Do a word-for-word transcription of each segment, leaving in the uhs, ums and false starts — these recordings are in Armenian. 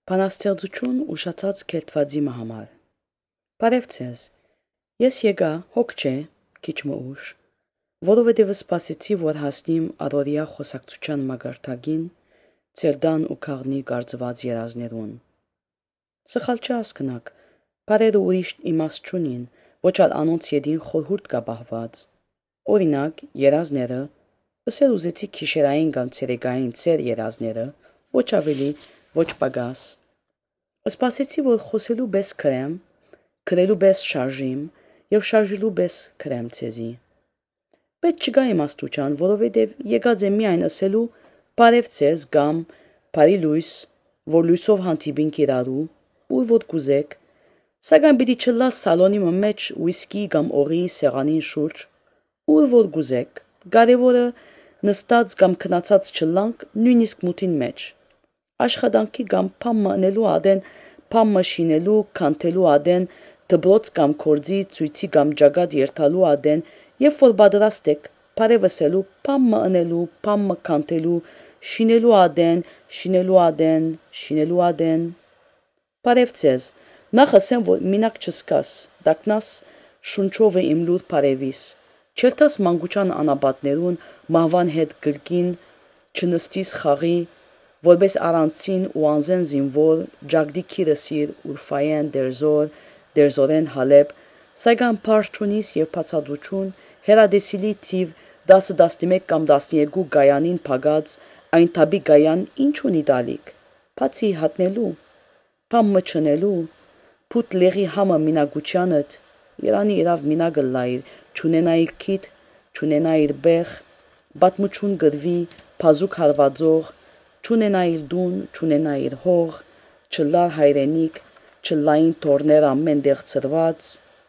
Բանաստեղծություն ուշացած քերթվածի համար։ Բարև ձեզ։ Ես եկա հոգ չէ, քիչ մը ուշ, որովհետև սպասեցի, որ հասնիմ առօրյա խոսակցության մակարդակին, ցերդան ու քաղնի կարծված երազներուն։ Սխալ չհասկնաք, բարերը ուրիշ իմաստ չունին, ոչ ալ անոնց ետին խորհուրդ կա պահված։ Օրինակ, երազները, ըսել ուզեցի գիշերային կամ ցերեկային ցեր երազները, ոչ ավելի, ոչ պակաս։ Սպասեցի, որ խոսելու պես քրեմ, քրելու պես շարժիմ եւ շարժելու պես քրեմ ցեզի։ Պետք չկա իմաստության, որովհետև եկած եմ միայն ասելու բարև ձեզ կամ բարի լույս, որ լույսով հանդիպինք իրարու, ուր որ կուզեք, սակայն պիտի չլաս սալոնի մեջ ուիսկի կամ օղի սեղանին շուրջ, ուր որ կուզեք, կարևորը նստած կամ քնացած չլանք նույնիսկ մութին մեջ։ Աշխատանքի կամ փամը անելու ադեն փամը շինելու, քանթելու ադեն, դբրոց կամ կորձի ցույցի կամ ճակատ երթալու ադեն, եւ որ պատրաստ եք բարևսելու, փամը անելու, փամը քանթելու, շինելու ադեն, շինելու ադեն, շինելու ադեն։ Բարև ձեզ, նախ ասեմ, որ մինակ չսկաս, դակնաս շունչովը իմ լուր բարևիս, չերտաս մանկության անապատներուն մահվան հետ գրկին, չնստիս խաղի, որպես առանցին ու անզեն զինվոր, ջագդի քիրսիր, ուրֆայեն, դերզոր, դերզորեն հալեբ, սակայն պարչունիս և բացատրություն, հերադեսիլի թիվ դասը տասնմեկ կամ տասներկու գայանին փակած, այն թաբի գայան ինչ ունի տալիք, բացի հատնելու, փամը չնելու, փութ լեղի համը մինակությանդ, երանի իրավ մինակը լայր, չունենայիր քիթ, չունենայիր բեղ, պատմություն գրվի, բազուկ հարվածող, չունենայիր դուն, չունենայիր հող, չլար հայրենիք, չլային թորներ ամեն տեղ ծրված,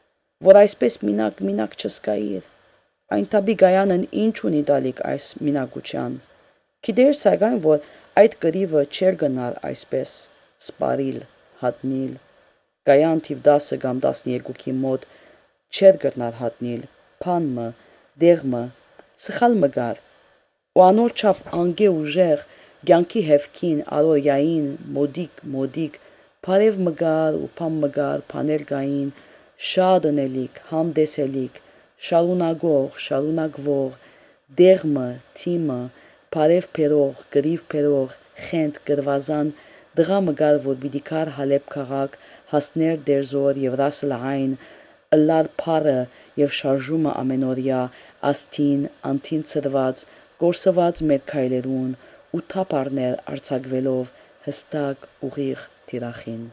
որ այսպես մինակ մինակ չսկայիր, այն թաբի գայանն ինչ ունի տալիք այս մինակության, գիտեր սակայն, որ այդ կռիվը չեր գնար այսպես, սպարիլ, հատնիլ, գայան թիվ դասը կամ տասներկուքի մոտ չեր գնար հատնիլ, փանմը, դեղմը, սխալ մգար, ու անոր չափ անգե ուժեղ, կյանքի հևքին, առօրյային, մոդիկ, մոդիկ, բարև մգար ու փամ մգար, փաներ գային, շատ ընելիք, համտեսելիք, շարունակող, շարունակվող, դեղմը, թիմը, բարև փերող, գրիվ փերող, խենթ, գրվազան, դղա մգար, որ պիտի կար հալեբ քաղաք, հասներ դերզոր եւ ռասլային, ըլլար փարը եւ շարժումը ամենօրյա, աստին, անթին ծրված, կորսված մեր քայլերուն, ու թափարներ արձակվելով հստակ ուղիղ թիրախին։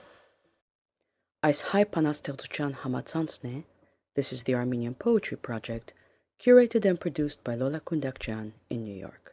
Այս հայ բանաստեղծության համացանցն է This is the Armenian Poetry Project, curated and produced by Lola Kundakjan in New York.